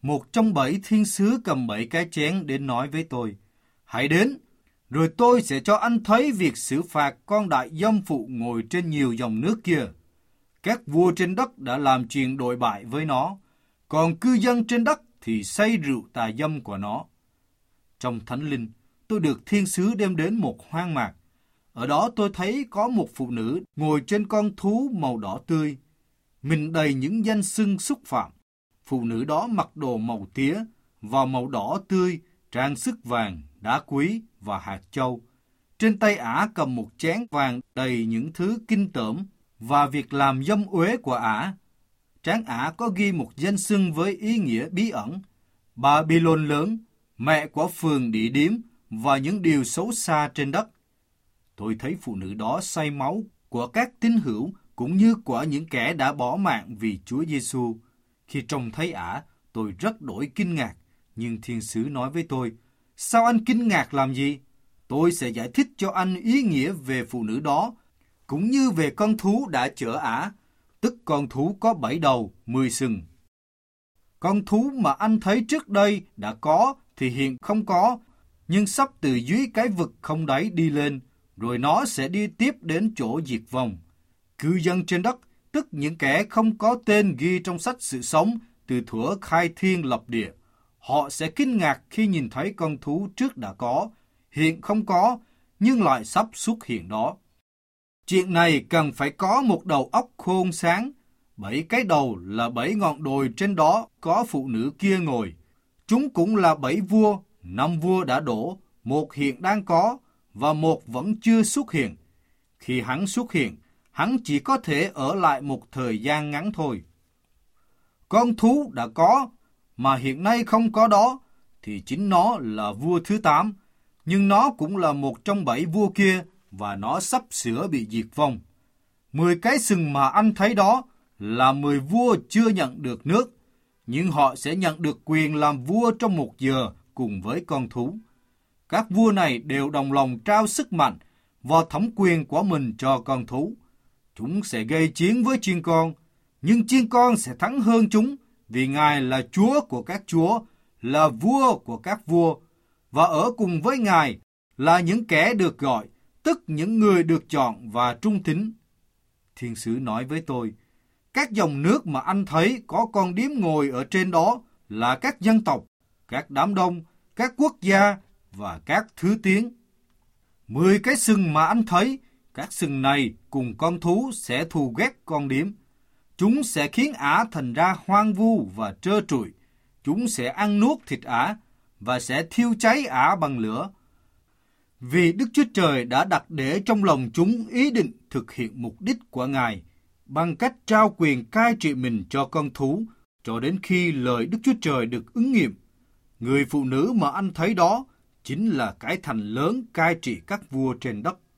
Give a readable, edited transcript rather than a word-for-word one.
Một trong 7 thiên sứ cầm 7 cái chén đến nói với tôi, hãy đến, rồi tôi sẽ cho anh thấy việc xử phạt con đại dâm phụ ngồi trên nhiều dòng nước kia. Các vua trên đất đã làm chuyện đồi bại với nó, còn cư dân trên đất thì say rượu tà dâm của nó. Trong thánh linh, tôi được thiên sứ đem đến một hoang mạc. Ở đó tôi thấy có một phụ nữ ngồi trên con thú màu đỏ tươi, mình đầy những danh xưng xúc phạm. Phụ nữ đó mặc đồ màu tía và màu đỏ tươi, trang sức vàng, đá quý và hạt châu. Trên tay ả cầm một chén vàng đầy những thứ kinh tởm và việc làm dâm uế của ả. Trán ả có ghi một danh xưng với ý nghĩa bí ẩn: Babylon lớn, mẹ của phường địa điếm và những điều xấu xa trên đất. Tôi thấy phụ nữ đó say máu của các tín hữu cũng như của những kẻ đã bỏ mạng vì Chúa Giêsu. Khi trông thấy ả, tôi rất đổi kinh ngạc, nhưng thiên sứ nói với tôi, sao anh kinh ngạc làm gì? Tôi sẽ giải thích cho anh ý nghĩa về phụ nữ đó, cũng như về con thú đã chở ả, tức con thú có 7 đầu, 10 sừng. Con thú mà anh thấy trước đây đã có thì hiện không có, nhưng sắp từ dưới cái vực không đáy đi lên, rồi nó sẽ đi tiếp đến chỗ diệt vong. Cư dân trên đất, tức những kẻ không có tên ghi trong sách sự sống từ thuở khai thiên lập địa, họ sẽ kinh ngạc khi nhìn thấy con thú trước đã có, hiện không có, nhưng lại sắp xuất hiện đó. Chuyện này cần phải có một đầu óc khôn sáng. 7 cái đầu là 7 ngọn đồi, trên đó có phụ nữ kia ngồi. Chúng cũng là 7 vua, 5 vua đã đổ, 1 hiện đang có và 1 vẫn chưa xuất hiện. Khi hắn xuất hiện, hắn chỉ có thể ở lại một thời gian ngắn thôi. Con thú đã có mà hiện nay không có đó thì chính nó là vua thứ 8, nhưng nó cũng là một trong 7 vua kia và nó sắp sửa bị diệt vong. 10 cái sừng mà anh thấy đó là 10 vua chưa nhận được nước, nhưng họ sẽ nhận được quyền làm vua trong 1 giờ cùng với con thú. Các vua này đều đồng lòng trao sức mạnh và thẩm quyền của mình cho con thú. Chúng sẽ gây chiến với chiên con, nhưng chiên con sẽ thắng hơn chúng, vì Ngài là Chúa của các chúa, là vua của các vua, và ở cùng với Ngài là những kẻ được gọi, tức những người được chọn và trung tín. Thiên sứ nói với tôi, các dòng nước mà anh thấy có con điếm ngồi ở trên đó là các dân tộc, các đám đông, các quốc gia và các thứ tiếng. 10 cái sừng mà anh thấy, các sừng này cùng con thú sẽ thù ghét con điếm. Chúng sẽ khiến ả thành ra hoang vu và trơ trụi. Chúng sẽ ăn nuốt thịt ả và sẽ thiêu cháy ả bằng lửa. Vì Đức Chúa Trời đã đặt để trong lòng chúng ý định thực hiện mục đích của Ngài bằng cách trao quyền cai trị mình cho con thú cho đến khi lời Đức Chúa Trời được ứng nghiệm. Người phụ nữ mà anh thấy đó chính là cái thành lớn cai trị các vua trên đất.